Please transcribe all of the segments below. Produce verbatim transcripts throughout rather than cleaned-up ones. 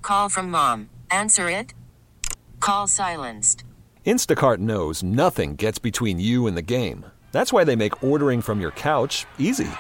Call from mom. Answer it. Call silenced. Instacart knows nothing gets between you and the game. That's why they make ordering from your couch easy.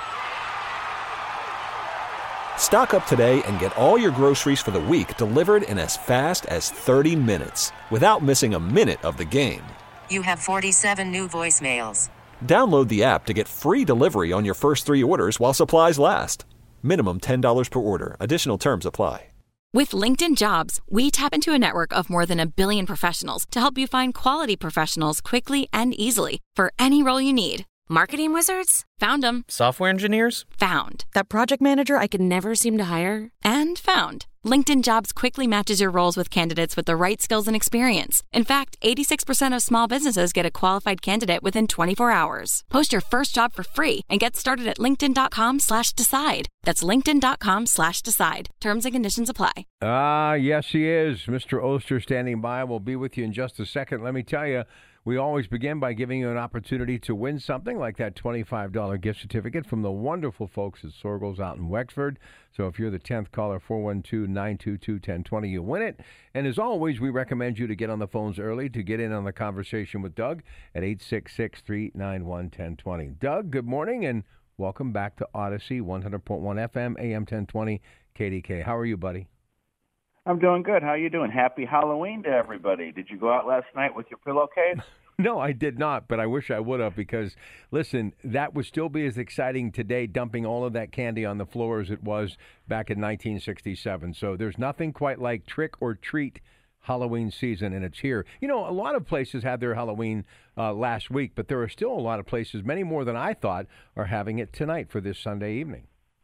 Stock up today and get all your groceries for the week delivered in as fast as thirty minutes without missing a minute of the game. You have forty-seven new voicemails. Download the app to get free delivery on your first three orders while supplies last. Minimum ten dollars per order. Additional terms apply. With LinkedIn Jobs, we tap into a network of more than a billion professionals to help you find quality professionals quickly and easily for any role you need. Marketing wizards? Found them. Software engineers? Found. That project manager I could never seem to hire? And found. LinkedIn Jobs quickly matches your roles with candidates with the right skills and experience. In fact, eighty-six percent of small businesses get a qualified candidate within twenty-four hours. Post your first job for free and get started at linkedin.com slash decide. That's linkedin.com slash decide. Terms and conditions apply. Ah, uh, yes, he is. Mister Oster standing by. We'll be with you in just a second. Let me tell you, we always begin by giving you an opportunity to win something like that twenty-five dollars gift certificate from the wonderful folks at Sorgles out in Wexford. So if you're the tenth caller, four one two, nine two two, one zero two zero, you win it. And as always, we recommend you to get on the phones early to get in on the conversation with Doug at eight six six, three nine one, one zero two zero. Doug, good morning and welcome back to Odyssey, one hundred point one F M, A M ten twenty, K D K. How are you, buddy? I'm doing good. How you doing? Happy Halloween to everybody. Did you go out last night with your pillowcase? No, I did not, but I wish I would have because, listen, that would still be as exciting today, dumping all of that candy on the floor as it was back in nineteen sixty-seven. So there's nothing quite like trick or treat Halloween season, and it's here. You know, a lot of places had their Halloween uh, last week, but there are still a lot of places, many more than I thought, are having it tonight for this Sunday evening.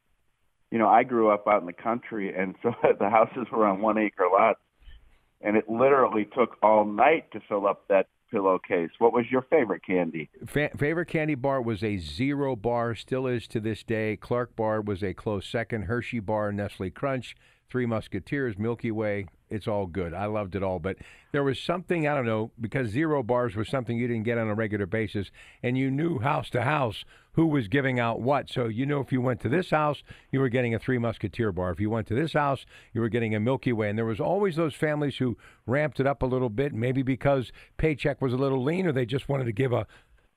You know, I grew up out in the country, and so the houses were on one-acre lots, and it literally took all night to fill up that pillowcase. What was your favorite candy? Fa- favorite candy bar was a Zero bar, still is to this day. Clark bar was a close second. Hershey bar, Nestle Crunch, Three Musketeers, Milky Way. It's all good. I loved it all. But there was something, I don't know, because Zero bars was something you didn't get on a regular basis, and you knew house to house who was giving out what. So you know if you went to this house, you were getting a Three Musketeer bar. If you went to this house, you were getting a Milky Way. And there was always those families who ramped it up a little bit, maybe because paycheck was a little lean or they just wanted to give a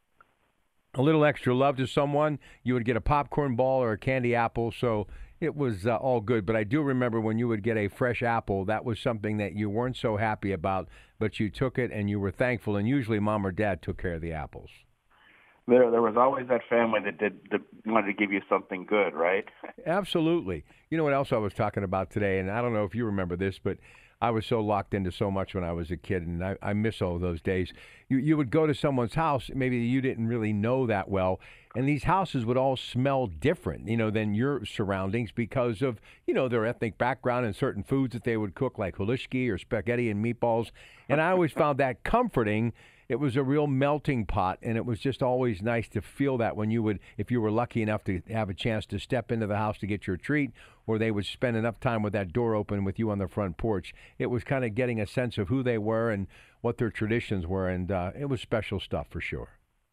a little extra love to someone. You would get a popcorn ball or a candy apple. So it was uh, all good. But I do remember when you would get a fresh apple, that was something that you weren't so happy about, but you took it and you were thankful. And usually mom or dad took care of the apples. There, there was always that family that did that wanted to give you something good, right? Absolutely. You know what else I was talking about today, and I don't know if you remember this, but I was so locked into so much when I was a kid, and I, I miss all those days. You you would go to someone's house, maybe you didn't really know that well, and these houses would all smell different, you know, than your surroundings because of, you know, their ethnic background and certain foods that they would cook, like hulishki or spaghetti and meatballs. And I always found that comforting. It was a real melting pot, and it was just always nice to feel that when you would, if you were lucky enough to have a chance to step into the house to get your treat, or they would spend enough time with that door open with you on the front porch. It was kind of getting a sense of who they were and what their traditions were, and uh, it was special stuff for sure.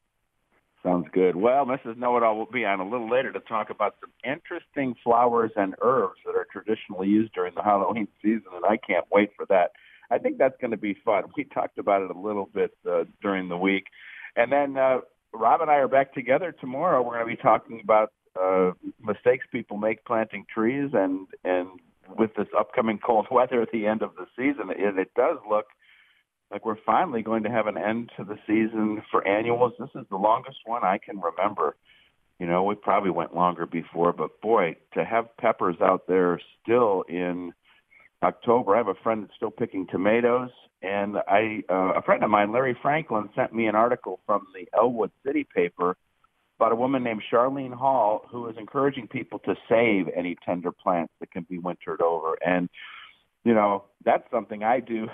Sounds good. Well, Missus Know-It-All will be on a little later to talk about some interesting flowers and herbs that are traditionally used during the Halloween season, and I can't wait for that. I think that's going to be fun. We talked about it a little bit uh, during the week. And then uh, Rob and I are back together tomorrow. We're going to be talking about uh, mistakes people make planting trees. And, and with this upcoming cold weather at the end of the season, it, it does look like we're finally going to have an end to the season for annuals. This is the longest one I can remember. You know, we probably went longer before, but boy, to have peppers out there still in October. I have a friend that's still picking tomatoes, and I uh, a friend of mine, Larry Franklin, sent me an article from the Elwood City paper about a woman named Charlene Hall who is encouraging people to save any tender plants that can be wintered over. And, you know, that's something I do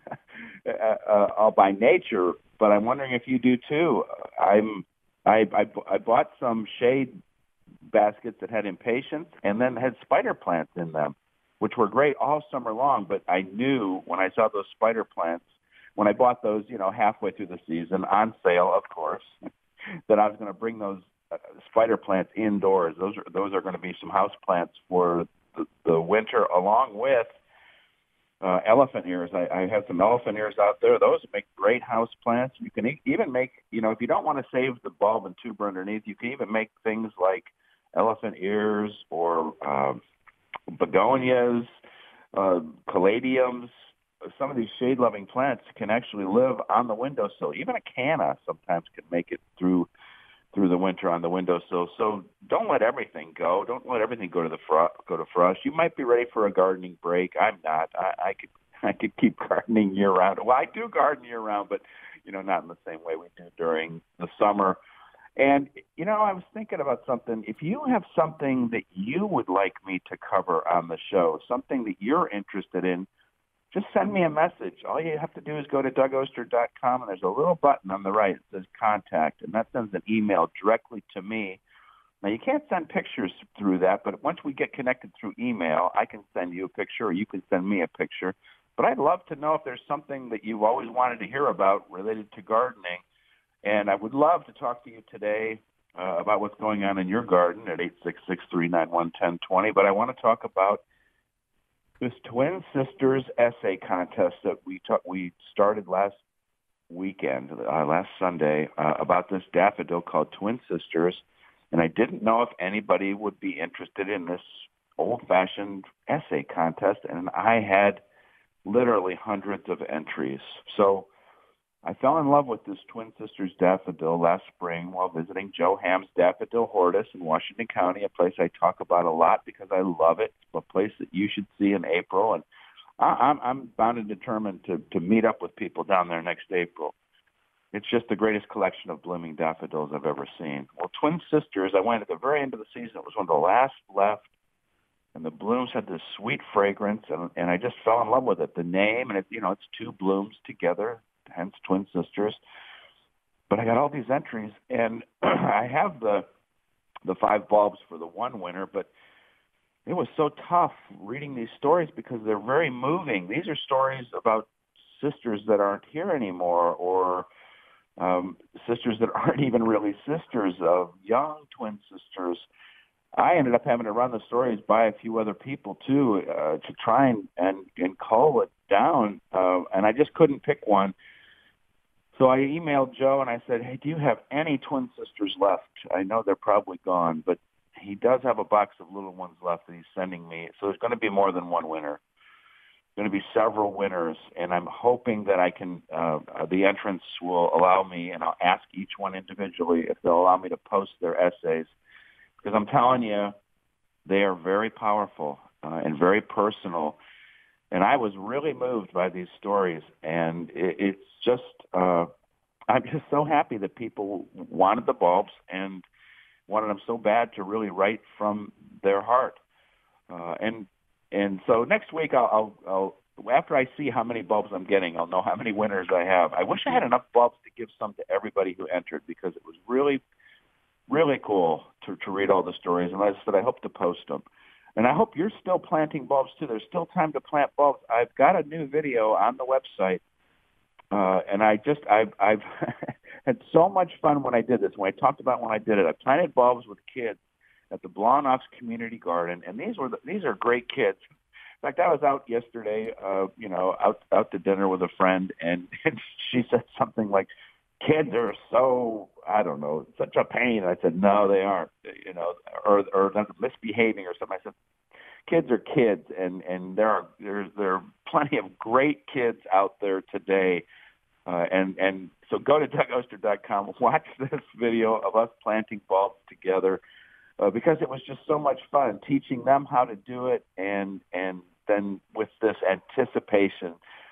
uh, all by nature, but I'm wondering if you do too. I'm I, I, I bought some shade baskets that had impatiens and then had spider plants in them, which were great all summer long, but I knew when I saw those spider plants, when I bought those, you know, halfway through the season, on sale, of course, that I was going to bring those uh, spider plants indoors. Those are those are going to be some house plants for the, the winter, along with uh, elephant ears. I, I have some elephant ears out there. Those make great house plants. You can e- even make, you know, if you don't want to save the bulb and tuber underneath, you can even make things like elephant ears or uh, begonias, uh, caladiums. Some of these shade-loving plants can actually live on the windowsill. Even a canna sometimes can make it through through the winter on the windowsill. So don't let everything go. Don't let everything go to the fro- go to frost. You might be ready for a gardening break. I'm not. I, I could I could keep gardening year round. Well, I do garden year round, but you know, not in the same way we do during the summer. And you know, I was thinking about something. If you have something that you would like me to cover on the show, something that you're interested in, just send me a message. All you have to do is go to Doug Oster dot com, and there's a little button on the right that says Contact, and that sends an email directly to me. Now, you can't send pictures through that, but once we get connected through email, I can send you a picture, or you can send me a picture. But I'd love to know if there's something that you've always wanted to hear about related to gardening, and I would love to talk to you today uh, about what's going on in your garden at eight six six, three nine one, one zero two zero. But I want to talk about this Twin Sisters essay contest that we ta- we started last weekend, uh, last Sunday, uh, about this daffodil called Twin Sisters, and I didn't know if anybody would be interested in this old-fashioned essay contest, and I had literally hundreds of entries. So I fell in love with this Twin Sisters daffodil last spring while visiting Joe Ham's Daffodil Hortus in Washington County, a place I talk about a lot because I love it. It's a place that you should see in April, and I, I'm, I'm bound and determined to, to meet up with people down there next April. It's just the greatest collection of blooming daffodils I've ever seen. Well, Twin Sisters, I went at the very end of the season. It was one of the last left, and the blooms had this sweet fragrance, and, and I just fell in love with it. The name, and it, you know, it's two blooms together, hence Twin Sisters. But I got all these entries, and I have the the five bulbs for the one winner, but it was so tough reading these stories because they're very moving. These are stories about sisters that aren't here anymore, or um, sisters that aren't even really sisters, of young twin sisters. I ended up having to run the stories by a few other people, too, uh, to try and, and, and cull it down, uh, and I just couldn't pick one. So I emailed Joe and I said, hey, do you have any twin sisters left? I know they're probably gone, but he does have a box of little ones left that he's sending me. So there's going to be more than one winner. There's going to be several winners, and I'm hoping that I can, uh, the entrants will allow me, and I'll ask each one individually if they'll allow me to post their essays. Because I'm telling you, they are very powerful uh, and very personal. And I was really moved by these stories, and it, it's just, uh, I'm just so happy that people wanted the bulbs and wanted them so bad to really write from their heart. Uh, and and so next week, I'll, I'll, I'll after I see how many bulbs I'm getting, I'll know how many winners I have. I wish I had enough bulbs to give some to everybody who entered, because it was really, really cool to, to read all the stories. And as I said, I hope to post them. And I hope you're still planting bulbs, too. There's still time to plant bulbs. I've got a new video on the website, uh, and I just, I've, I've had so much fun when I did this, when I talked about when I did it. I planted bulbs with kids at the Blawnox Community Garden, and these were the, these are great kids. In fact, I was out yesterday, uh, you know, out, out to dinner with a friend, and, and she said something like, kids are so, I don't know, such a pain. I said, no, they aren't, you know, or or they're misbehaving or something. I said, kids are kids, and, and there are there's there are plenty of great kids out there today. Uh, and, and so go to Doug Oster dot com, watch this video of us planting bulbs together, uh, because it was just so much fun teaching them how to do it, and and then with this anticipation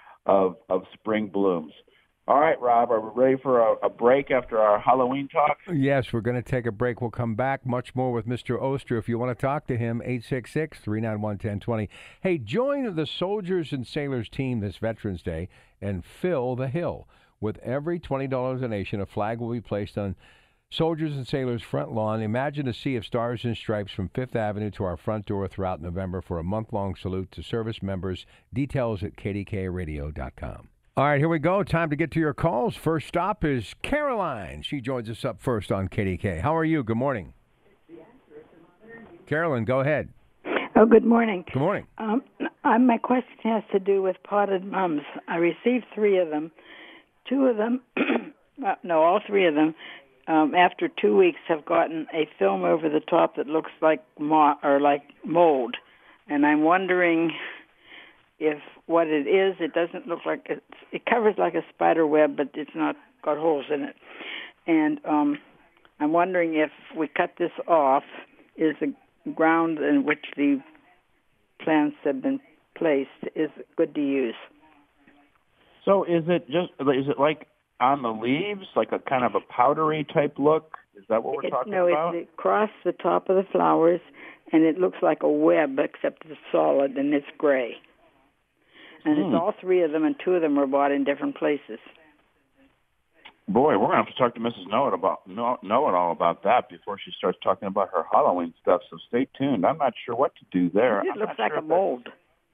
of of spring blooms. All right, Rob, are we ready for a, a break after our Halloween talk? Yes, we're going to take a break. We'll come back much more with Mister Oster. If you want to talk to him, eight six six, three nine one, one zero two zero. Hey, join the Soldiers and Sailors team this Veterans Day and fill the hill. With every twenty dollars donation, a flag will be placed on Soldiers and Sailors' front lawn. Imagine a sea of stars and stripes from Fifth Avenue to our front door throughout November for a month-long salute to service members. Details at K D K radio dot com. All right, here we go. Time to get to your calls. First stop is Caroline. She joins us up first on K D K. How are you? Good morning. Carolyn, go ahead. Oh, good morning. Good morning. Um, Uh, my question has to do with potted mums. I received three of them. Two of them, uh, no, all three of them, um, after two weeks have gotten a film over the top that looks like mo- or like mold. And I'm wondering if what it is, it doesn't look like, it's, it covers like a spider web, but it's not got holes in it. And um, I'm wondering if we cut this off, is the ground in which the plants have been placed is good to use. So is it just, is it like on the leaves, like a kind of a powdery type look? Is that what we're it, talking no, about? No, it's across the top of the flowers, and it looks like a web, except it's solid and it's gray. And Hmm. it's all three of them, and two of them were bought in different places. Boy, we're going to have to talk to Missus Know-It about, know, know it all about that before she starts talking about her Halloween stuff, so stay tuned. I'm not sure what to do there. It I'm looks not like sure a mold.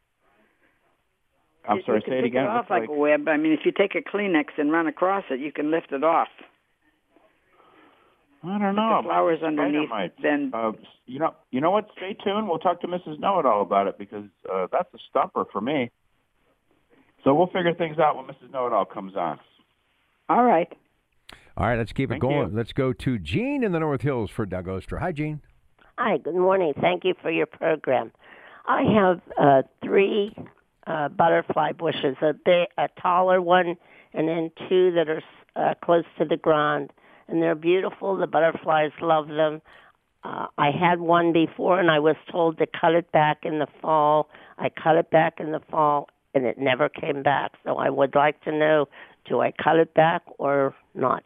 I'm you, sorry, you can say it pick again. It off Looks like, like a web. I mean, if you take a Kleenex and run across it, you can lift it off. I don't know. The flowers underneath, might. then uh, you know, you know what? Stay tuned. We'll talk to Missus Know-It-All about it because uh, that's a stumper for me. So we'll figure things out when Missus Know-It-All comes on. All right. All right, let's keep Thank it going. you. Let's go to Jean in the North Hills for Doug Oster. Hi, Jean. Hi, good morning. Thank you for your program. I have uh, three uh, butterfly bushes, a, big, a taller one and then two that are uh, close to the ground. And they're beautiful. The butterflies love them. Uh, I had one before, and I was told to cut it back in the fall. I cut it back in the fall, and it never came back. So I would like to know, do I cut it back or not?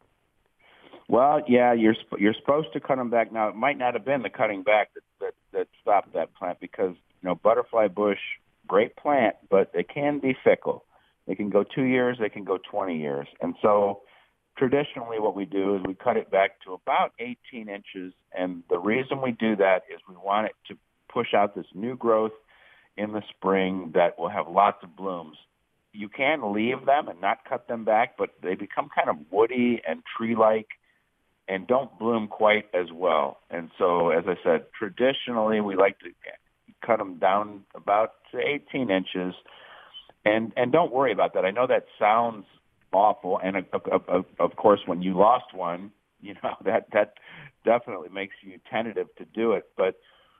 Well, yeah, you're sp- you're supposed to cut them back. Now, it might not have been the cutting back that, that, that stopped that plant because, you know, butterfly bush, great plant, but it can be fickle. They can go two years, they can go twenty years. And so traditionally what we do is we cut it back to about eighteen inches, and the reason we do that is we want it to push out this new growth in the spring that will have lots of blooms. You can leave them and not cut them back, but they become kind of woody and tree-like and don't bloom quite as well. And so, as I said, traditionally we like to cut them down about to eighteen inches, and and don't worry about that. I know that sounds awful, and of, of, of course, when you lost one, you know that that definitely makes you tentative to do it. But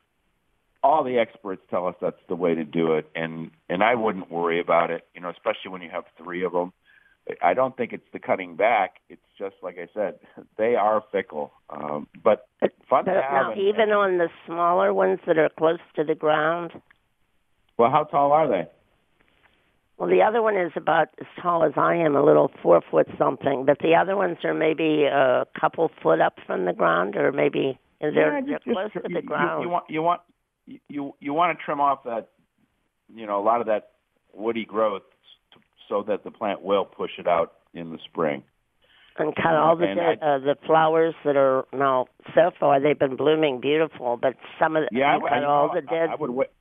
all the experts tell us that's the way to do it, and and I wouldn't worry about it. You know, especially when you have three of them. I don't think it's the cutting back. It's just like I said, they are fickle, um, but fun but to have. now, and, even on the smaller ones that are close to the ground. Well, how tall are they? Well, the other one is about as tall as I am, a little four foot something. But the other ones are maybe a couple foot up from the ground, or maybe they're, Yeah, they're just- close just- to you- the ground. You, you want you want you you want to trim off that, you know, a lot of that woody growth so that the plant will push it out in the spring. And cut all the And dead, I- uh, the flowers that are now so far they've been blooming beautiful, but some of the, Yeah, you I, cut I, all know, the dead. I, I would wait.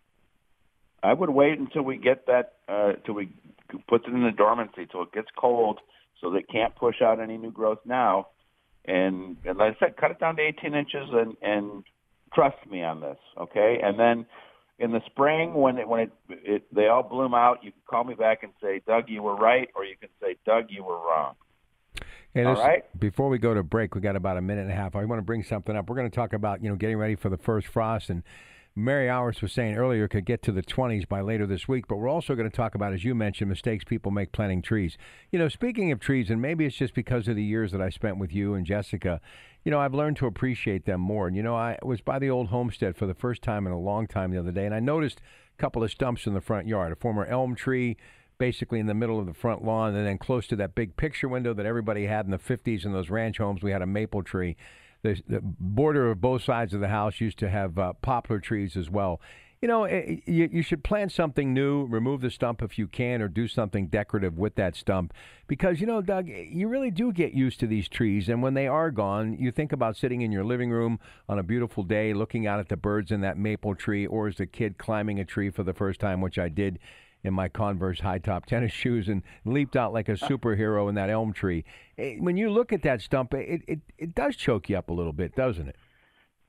I would wait until we get that, uh, till we put it in the dormancy, till it gets cold, so they can't push out any new growth now. And, and like I said, cut it down to eighteen inches, and, and trust me on this, okay? And then in the spring, when it, when it, it they all bloom out, you can call me back and say, Doug, you were right, or you can say, Doug, you were wrong. Hey, All listen, right. Before we go to break, we got about a minute and a half. I want to bring something up. We're going to talk about, you know, getting ready for the first frost. And Mary Hours was saying earlier could get to the twenties by later this week. But we're also going to talk about, as you mentioned, mistakes people make planting trees. You know, speaking of trees, and maybe it's just because of the years that I spent with you and Jessica, you know, I've learned to appreciate them more. And, you know, I was by the old homestead for the first time in a long time the other day, and I noticed a couple of stumps in the front yard, a former elm tree, basically in the middle of the front lawn, and then close to that big picture window that everybody had in the fifties in those ranch homes, we had a maple tree. The, the border of both sides of the house used to have uh, poplar trees as well. You know, it, you, you should plant something new, remove the stump if you can, or do something decorative with that stump. Because, you know, Doug, you really do get used to these trees, and when they are gone, you think about sitting in your living room on a beautiful day, looking out at the birds in that maple tree, or as a kid climbing a tree for the first time, which I did in my Converse high-top tennis shoes and leaped out like a superhero in that elm tree. When you look at that stump, it, it, it does choke you up a little bit, doesn't it?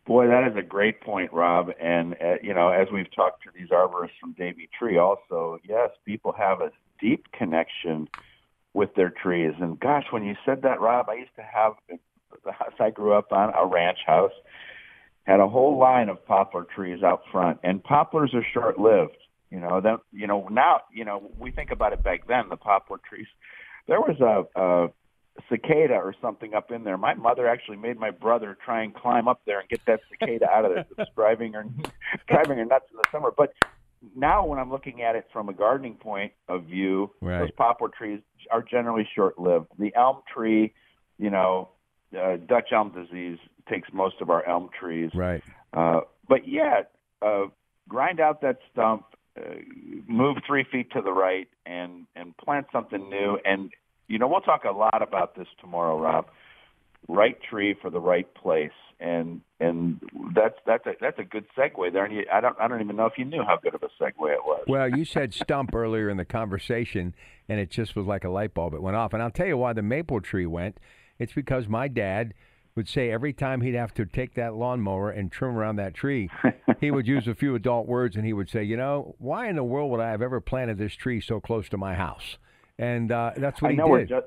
Boy, that is a great point, Rob. And, uh, you know, as we've talked to these arborists from Davey Tree also, yes, people have a deep connection with their trees. And, gosh, when you said that, Rob, I used to have the house I grew up on, a ranch house, had a whole line of poplar trees out front. And poplars are short-lived. You know, then, you know, now, you know, we think about it back then, the poplar trees. There was a... a cicada or something up in there. My mother actually made my brother try and climb up there and get that cicada out of there. It's driving her, driving her nuts in the summer. But now when I'm looking at it from a gardening point of view, right. those poplar trees are generally short-lived. The elm tree, you know, uh, Dutch elm disease takes most of our elm trees. Right. Uh, but yeah, uh, grind out that stump, uh, move three feet to the right, and, and plant something new. And you know, we'll talk a lot about this tomorrow, Rob. Right tree for the right place, and and that's that's a that's a good segue there. And you, I don't I don't even know if you knew how good of a segue it was. Well, you said stump earlier in the conversation, and it just was like a light bulb. It went off, and I'll tell you why the maple tree went. It's because my dad would say every time he'd have to take that lawnmower and trim around that tree, he would use a few adult words, and he would say, you know, why in the world would I have ever planted this tree so close to my house? And uh, that's what I he know did. We're just,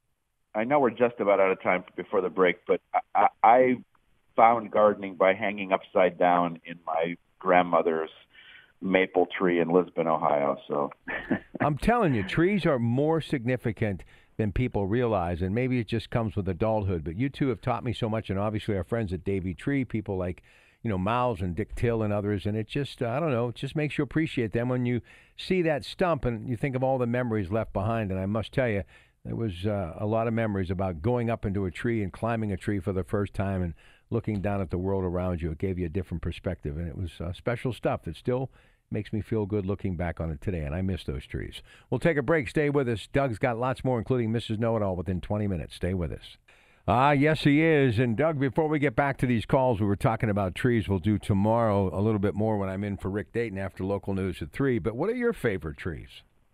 I know we're just about out of time before the break, but I, I found gardening by hanging upside down in my grandmother's maple tree in Lisbon, Ohio. So I'm telling you, trees are more significant than people realize, and maybe it just comes with adulthood. But you two have taught me so much, and obviously our friends at Davey Tree, people like you know, Miles and Dick Till and others, and it just, uh, I don't know, it just makes you appreciate them when you see that stump and you think of all the memories left behind. And I must tell you, there was uh, a lot of memories about going up into a tree and climbing a tree for the first time and looking down at the world around you. It gave you a different perspective, and it was uh, special stuff that still makes me feel good looking back on it today, and I miss those trees. We'll take a break. Stay with us. Doug's got lots more, including Missus Know-It-All, within twenty minutes. Stay with us. Ah, yes, he is. And, Doug, before we get back to these calls, we were talking about trees. We'll do tomorrow a little bit more when I'm in for Rick Dayton after local news at three. But what are your favorite trees?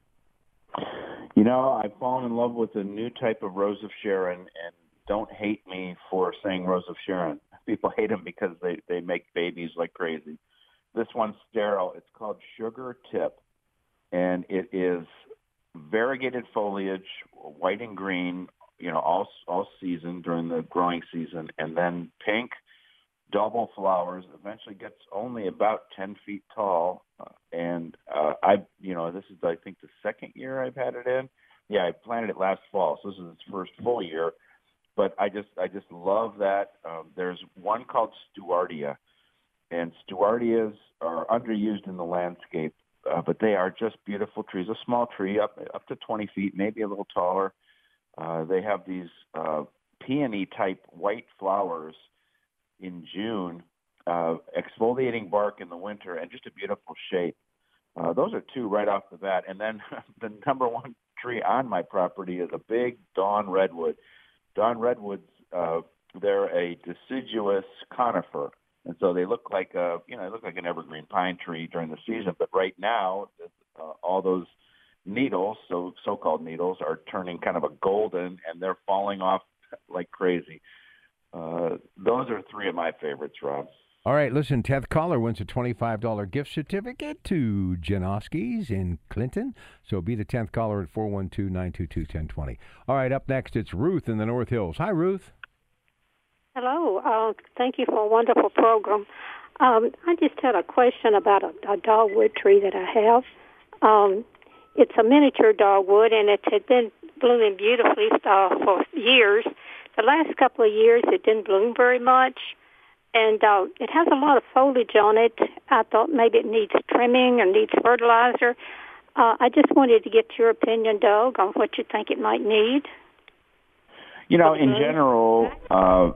You know, I've fallen in love with a new type of Rose of Sharon, and don't hate me for saying Rose of Sharon. People hate them because they, they make babies like crazy. This one's sterile. It's called Sugar Tip, and it is variegated foliage, white and green, you know, all all season during the growing season, and then pink double flowers. Eventually gets only about ten feet tall, uh, and uh, I, you know, this is I think the second year I've had it in. Yeah, I planted it last fall, so this is its first full year. But I just I just love that. Um, there's one called Stewartia, and Stewartias are underused in the landscape, uh, but they are just beautiful trees. A small tree, up up to twenty feet, maybe a little taller. Uh, they have these uh, peony-type white flowers in June, uh, exfoliating bark in the winter, and just a beautiful shape. Uh, those are two right off the bat. And then the number one tree on my property is a big dawn redwood. Dawn redwoods, uh, they're a deciduous conifer, and so they look like a, you know, they look like an evergreen pine tree during the season. But right now, uh, all those needles, so so-called needles, are turning kind of a golden, and they're falling off like crazy. Uh, those are three of my favorites, Rob. All right, listen, tenth caller wins a twenty-five dollars gift certificate to Janoski's in Clinton. So be the tenth caller at four one two, nine two two, one zero two zero. All right, up next, it's Ruth in the North Hills. Hi, Ruth. Hello. Uh, thank you for a wonderful program. Um, I just had a question about a, a dogwood tree that I have. Um, it's a miniature dogwood, and it had been blooming beautifully uh, for years. The last couple of years, it didn't bloom very much, and uh, it has a lot of foliage on it. I thought maybe it needs trimming or needs fertilizer. Uh, I just wanted to get your opinion, Doug, on what you think it might need. You know, in general, uh,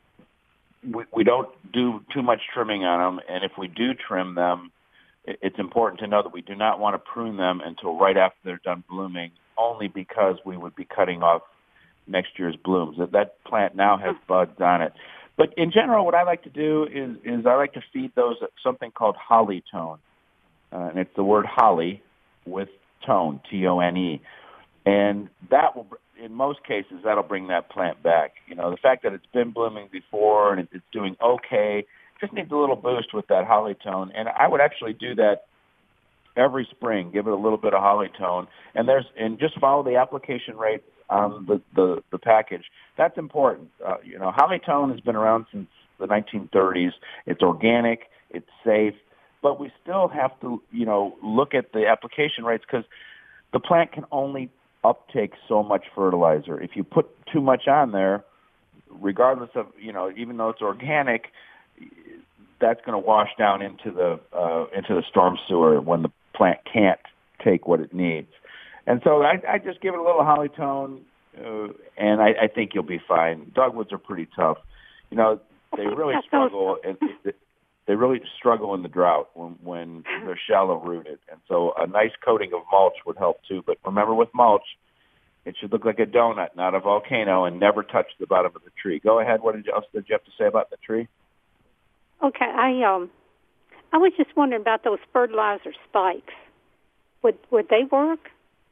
we, we don't do too much trimming on them, and if we do trim them, it's important to know that we do not want to prune them until right after they're done blooming, only because we would be cutting off next year's blooms. That, that plant now has buds on it. But in general, what I like to do is, is I like to feed those something called holly tone. Uh, and it's the word holly with tone, T O N E. And that will, in most cases, that'll bring that plant back. You know, the fact that it's been blooming before and it's doing okay just needs a little boost with that holly tone. And I would actually do that every spring. Give it a little bit of holly tone, and there's and just follow the application rates on the the, the package. That's important. Uh, you know, holly tone has been around since the nineteen thirties. It's organic. It's safe. But we still have to, you know, look at the application rates because the plant can only uptake so much fertilizer. If you put too much on there, regardless of, you know, even though it's organic, that's going to wash down into the uh, into the storm sewer when the plant can't take what it needs. And so I, I just give it a little holly tone, uh, and I, I think you'll be fine. Dogwoods are pretty tough. You know, they really struggle. And they really struggle in the drought when, when they're shallow rooted. And so a nice coating of mulch would help too. But remember, with mulch, it should look like a donut, not a volcano, and never touch the bottom of the tree. Go ahead. What did you, else did you have to say about the tree? Okay, I um, I was just wondering about those fertilizer spikes. Would would they work?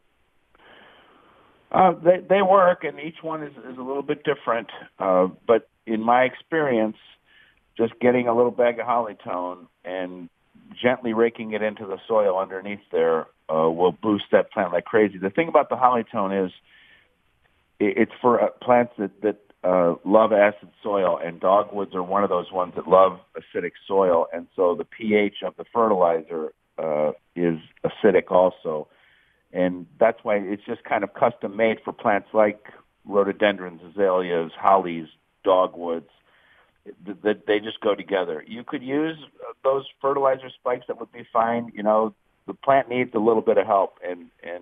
Uh, they they work, and each one is is a little bit different. Uh, but in my experience, just getting a little bag of holly tone and gently raking it into the soil underneath there uh, will boost that plant like crazy. The thing about the holly tone is it, it's for uh, plants that that uh, love acid soil, and dogwoods are one of those ones that love acidic soil, and so the pH of the fertilizer uh, is acidic also. And that's why it's just kind of custom made for plants like rhododendrons, azaleas, hollies, dogwoods, that they just go together. You could use those fertilizer spikes, that would be fine. You know, the plant needs a little bit of help, and, and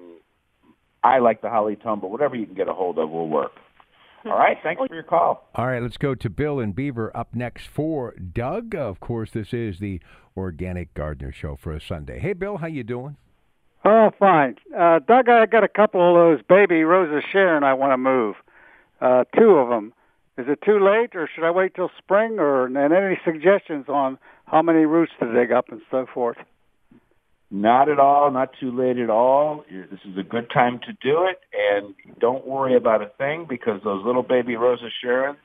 I like the holly tone, but whatever you can get a hold of will work. All right, thanks for your call. All right, let's go to Bill in Beaver up next for Doug. Of course, this is the Organic Gardener Show for a Sunday. Hey, Bill, how you doing? Oh, fine. Uh, Doug, I got a couple of those baby Roses Sharon I want to move. Uh, two of them. Is it too late, or should I wait till spring? Or and any suggestions on how many roots to dig up and so forth? Not at all. Not too late at all. This is a good time to do it, and don't worry about a thing because those little baby Roses Sharons,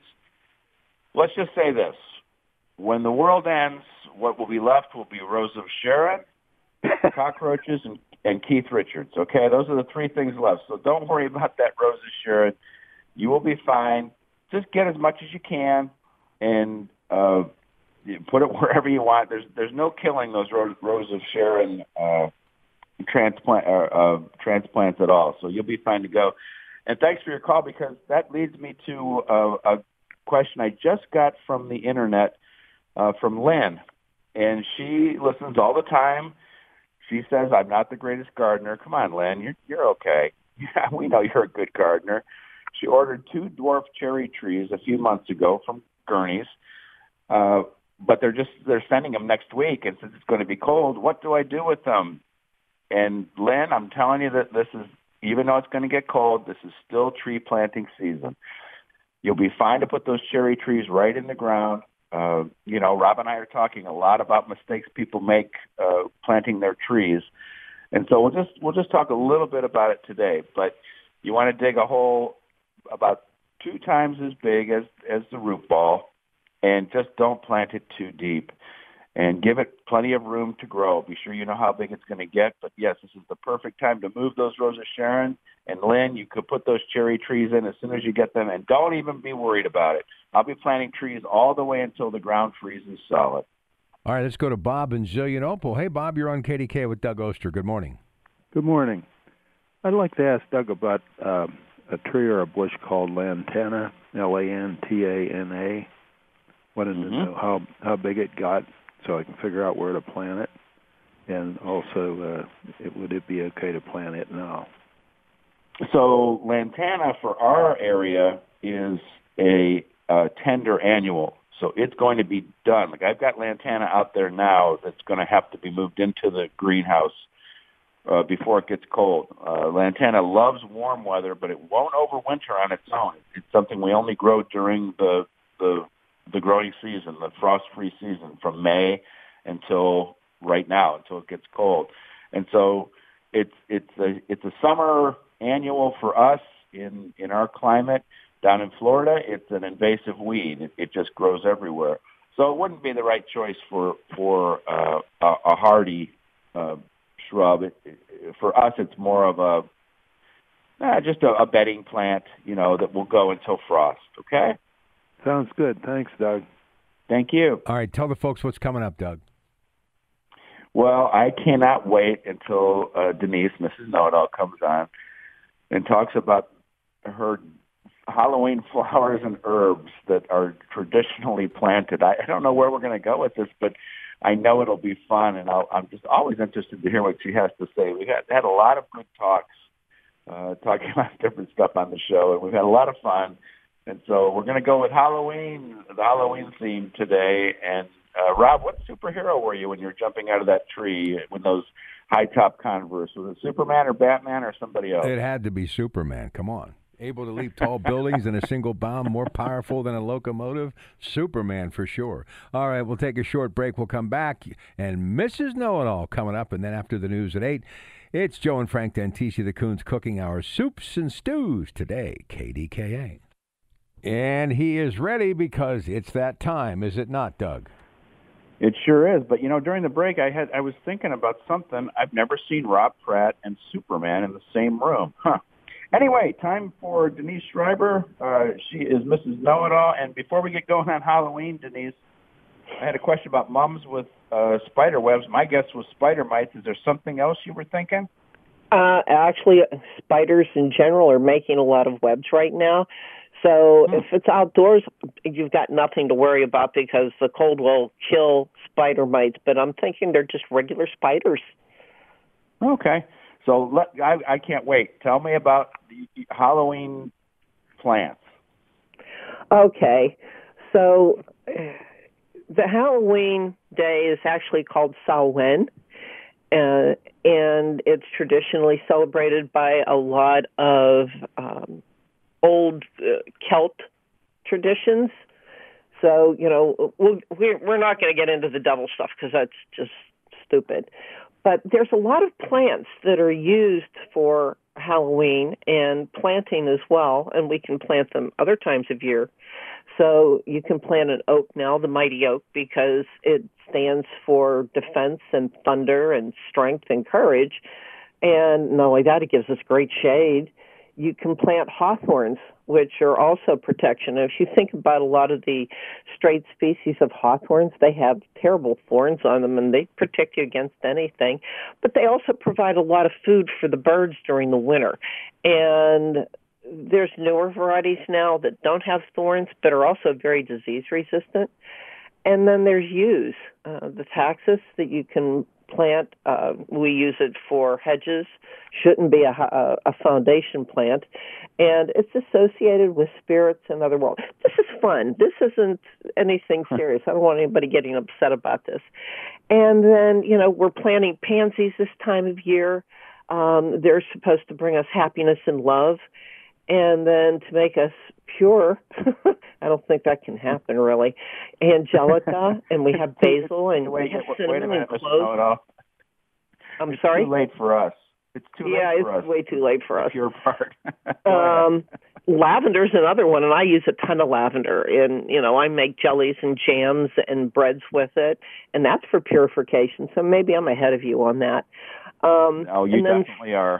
let's just say this. When the world ends, what will be left will be Rose of Sharon, cockroaches, and, and Keith Richards. Okay, those are the three things left. So don't worry about that Rose of Sharon. You will be fine. Just get as much as you can and uh, put it wherever you want. There's there's no killing those Rose, Rose of Sharon uh, transplant uh, uh, transplants at all. So you'll be fine to go. And thanks for your call, because that leads me to uh, a question I just got from the internet uh, from Lynn, and she listens all the time. She says, "I'm not the greatest gardener." Come on, Lynn, you're you're okay. Yeah, we know you're a good gardener. She ordered two dwarf cherry trees a few months ago from Gurney's, uh, but they're just they're sending them next week. And since it's going to be cold, what do I do with them? And Lynn, I'm telling you that this is, even though it's going to get cold, this is still tree planting season. You'll be fine to put those cherry trees right in the ground. Uh, you know, Rob and I are talking a lot about mistakes people make uh, planting their trees, and so we'll just we'll just talk a little bit about it today. But you want to dig a hole about two times as big as, as the root ball, and just don't plant it too deep, and give it plenty of room to grow. Be sure you know how big it's going to get, but yes, this is the perfect time to move those Roses Sharon. And Lynn, you could put those cherry trees in as soon as you get them, and don't even be worried about it. I'll be planting trees all the way until the ground freezes solid. All right, let's go to Bob in Zillionople. Hey, Bob, you're on K D K with Doug Oster. Good morning. Good morning. I'd like to ask Doug about uh, a tree or a bush called lantana, L A N T A N A. Wanted mm-hmm. to know how, how big it got so I can figure out where to plant it. And also, uh, it, would it be okay to plant it now? So lantana for our area is a uh, tender annual. So it's going to be done. Like I've got lantana out there now that's going to have to be moved into the greenhouse Uh, before it gets cold. Uh, lantana loves warm weather, but it won't overwinter on its own. It's something we only grow during the the, the growing season, the frost-free season, from May until right now, until it gets cold. And so it's it's a it's a summer annual for us in in our climate. Down in Florida, it's an invasive weed. It, it just grows everywhere. So it wouldn't be the right choice for for uh, a, a hardy uh, shrub. It, it, for us, it's more of a uh, just a, a bedding plant, you know, that will go until frost. Okay. Sounds good. Thanks, Doug. Thank you. All right, tell the folks what's coming up, Doug. Well, I cannot wait until uh, Denise, Missus Know-It-All, comes on and talks about her Halloween flowers and herbs that are traditionally planted. I, I don't know where we're going to go with this, but I know it'll be fun, and I'll, I'm just always interested to hear what she has to say. We had, had a lot of good talks, uh, talking about different stuff on the show, and we've had a lot of fun. And so we're going to go with Halloween, the Halloween theme today. And uh, Rob, what superhero were you when you were jumping out of that tree with those high-top Converse? Was it Superman or Batman or somebody else? It had to be Superman. Come on. Able to leap tall buildings in a single bound, more powerful than a locomotive? Superman for sure. All right, we'll take a short break. We'll come back. And Missus Know-It-All coming up. And then after the news at eight, it's Joe and Frank Dantisi, the Coons Cooking Hour, soups and stews today, K D K A. And he is ready because it's that time, is it not, Doug? It sure is. But, you know, during the break, I had I was thinking about something. I've never seen Rob Pratt and Superman in the same room. Huh. Anyway, time for Denise Schreiber. Uh, she is Missus Know-It-All. And before we get going on Halloween, Denise, I had a question about mums with uh, spider webs. My guess was spider mites. Is there something else you were thinking? Uh, actually, spiders in general are making a lot of webs right now. So if it's outdoors, you've got nothing to worry about because the cold will kill spider mites. But I'm thinking they're just regular spiders. Okay. So let, I, I can't wait. Tell me about the Halloween plants. Okay. So the Halloween day is actually called Samhain. Uh, and it's traditionally celebrated by a lot of um, old uh, Celt traditions. So, you know, we'll, we're, we're not going to get into the devil stuff because that's just stupid. But there's a lot of plants that are used for Halloween and planting as well, and we can plant them other times of year. So you can plant an oak now, the mighty oak, because it stands for defense and thunder and strength and courage. And not only that, it gives us great shade. You can plant hawthorns, which are also protection. If you think about a lot of the straight species of hawthorns, they have terrible thorns on them, and they protect you against anything. But they also provide a lot of food for the birds during the winter. And there's newer varieties now that don't have thorns, but are also very disease resistant. And then there's yews, uh, the taxus that you can plant. Uh, we use it for hedges. Shouldn't be a, a, a foundation plant. And it's associated with spirits and other worlds. This is fun. This isn't anything serious. I don't want anybody getting upset about this. And then, you know, we're planting pansies this time of year. Um, they're supposed to bring us happiness and love. And then to make us pure, I don't think that can happen really. Angelica, and we have basil, and wait, we have wait, cinnamon wait a minute, and cloves. I'm it's sorry? It's too late for us. It's too yeah, late for it's us. way too late for the us. Pure part. um, lavender's another one, and I use a ton of lavender. And, you know, I make jellies and jams and breads with it, and that's for purification. So maybe I'm ahead of you on that. Um, oh, you and then definitely are.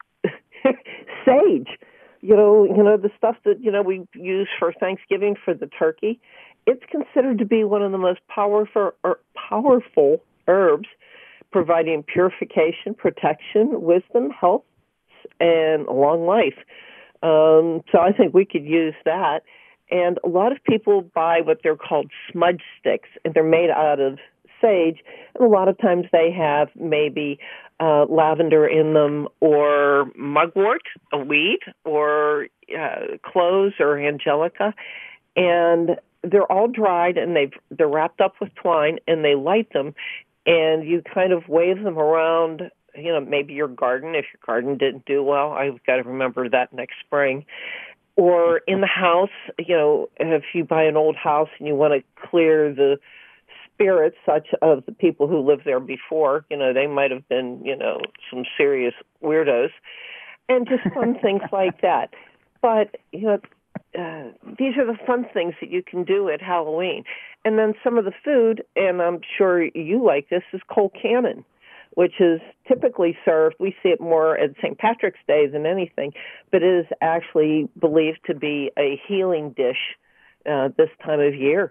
Sage. You know, you know the stuff that, you know, we use for Thanksgiving for the turkey. It's considered to be one of the most powerful er, powerful herbs, providing purification, protection, wisdom, health, and a long life. Um, so I think we could use that. And a lot of people buy what they're called smudge sticks, and they're made out of sage. And a lot of times they have maybe uh, lavender in them, or mugwort, a weed, or uh, cloves or angelica. And they're all dried, and they've, they're wrapped up with twine, and they light them. And you kind of wave them around, you know, maybe your garden. If your garden didn't do well, I've got to remember that next spring. Or in the house, you know, if you buy an old house and you want to clear the spirits such of the people who lived there before, you know, they might have been, you know, some serious weirdos, and just fun things like that. But, you know, uh, these are the fun things that you can do at Halloween. And then some of the food, and I'm sure you like this, is colcannon, which is typically served, we see it more at Saint Patrick's Day than anything, but it is actually believed to be a healing dish uh, this time of year.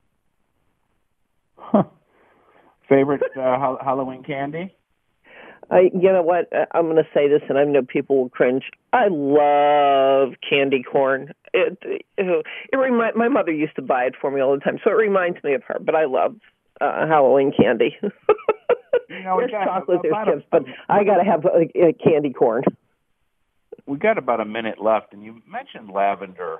Huh. Favorite uh, Halloween candy? I, you know what? I'm going to say this, and I know people will cringe. I love candy corn. It, it, it remind, my mother used to buy it for me all the time, so it reminds me of her. But I love uh, Halloween candy. You know, there's got, chocolate, there's chips, a, but I got to have uh, candy corn. We got about a minute left, and you mentioned lavender.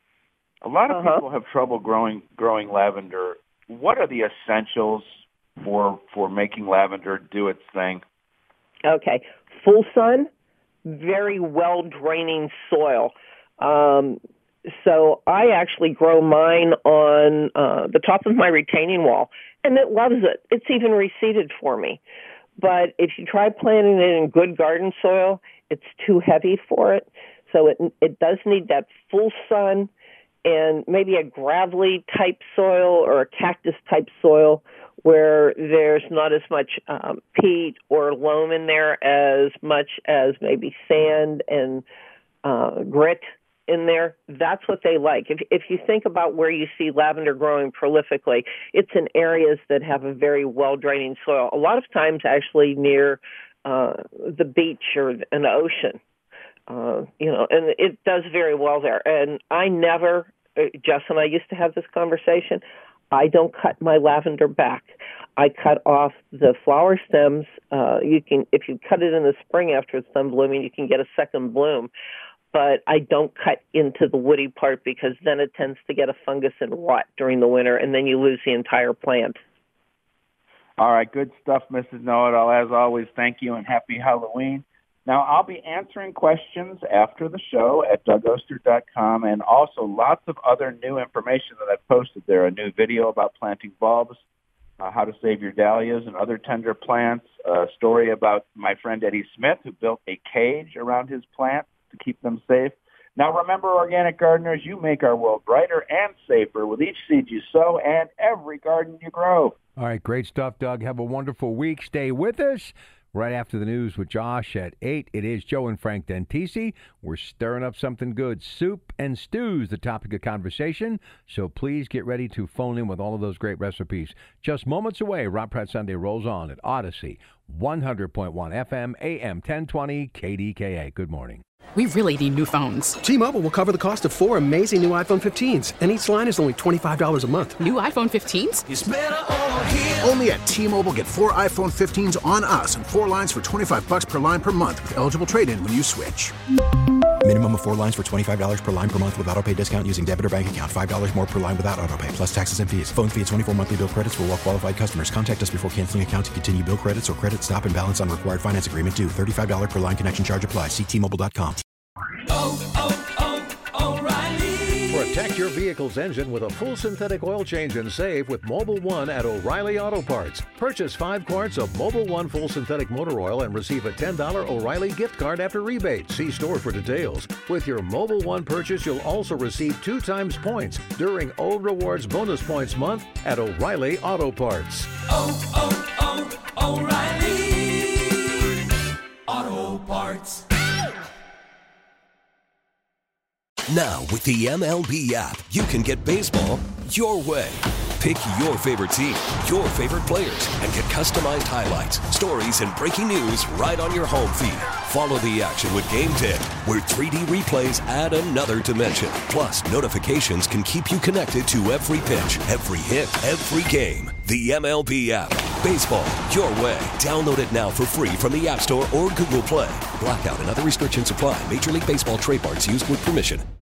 A lot of uh-huh. people have trouble growing growing lavender. What are the essentials for for making lavender do its thing? Okay. Full sun, very well-draining soil. Um, so I actually grow mine on uh, the top of my retaining wall, and it loves it. It's even reseeded for me. But if you try planting it in good garden soil, it's too heavy for it. So it it does need that full sun and maybe a gravelly type soil or a cactus type soil where there's not as much um, peat or loam in there as much as maybe sand and uh, grit in there. That's what they like. If, if you think about where you see lavender growing prolifically, it's in areas that have a very well-draining soil, a lot of times actually near uh, the beach or an ocean. Uh, you know, and it does very well there. And I never, Jess and I used to have this conversation, I don't cut my lavender back. I cut off the flower stems. Uh, you can, if you cut it in the spring after it's done blooming, you can get a second bloom. But I don't cut into the woody part because then it tends to get a fungus and rot during the winter, and then you lose the entire plant. All right, good stuff, Missus Know-It-All. As always, thank you and happy Halloween. Now, I'll be answering questions after the show at Doug Oster dot com, and also lots of other new information that I've posted there. A new video about planting bulbs, uh, how to save your dahlias and other tender plants, a story about my friend Eddie Smith, who built a cage around his plants to keep them safe. Now, remember, organic gardeners, you make our world brighter and safer with each seed you sow and every garden you grow. All right, great stuff, Doug. Have a wonderful week. Stay with us. Right after the news with Josh at eight, it is Joe and Frank Dentisi. We're stirring up something good. Soup and stews, the topic of conversation. So please get ready to phone in with all of those great recipes. Just moments away, Rob Pratt Sunday rolls on at Odyssey, one hundred point one F M, A M ten twenty, K D K A. Good morning. We really need new phones. T-Mobile will cover the cost of four amazing new iPhone fifteens, and each line is only twenty-five dollars a month. New iPhone fifteens? It's better over here. Only at T-Mobile, get four iPhone fifteens on us and four lines for twenty-five dollars per line per month with eligible trade-in when you switch. Minimum of four lines for twenty-five dollars per line per month with autopay discount using debit or bank account. five dollars more per line without autopay, plus taxes and fees. Phone fee at twenty-four monthly bill credits for well-qualified customers. Contact us before canceling account to continue bill credits or credit stop and balance on required finance agreement due. thirty-five dollars per line connection charge applies. See T Mobile dot com. Oh, oh, oh, O'Reilly. Protect your vehicle's engine with a full synthetic oil change and save with Mobil one at O'Reilly Auto Parts. Purchase five quarts of Mobil one full synthetic motor oil and receive a ten dollars O'Reilly gift card after rebate. See store for details. With your Mobil one purchase, you'll also receive two times points during O Rewards Bonus Points Month at O'Reilly Auto Parts. Oh, oh, oh, O'Reilly Auto Parts. Now, with the M L B app, you can get baseball your way. Pick your favorite team, your favorite players, and get customized highlights, stories, and breaking news right on your home feed. Follow the action with Game Tip, where three D replays add another dimension. Plus, notifications can keep you connected to every pitch, every hit, every game. The M L B app. Baseball your way. Download it now for free from the App Store or Google Play. Blackout and other restrictions apply. Major League Baseball trademarks used with permission.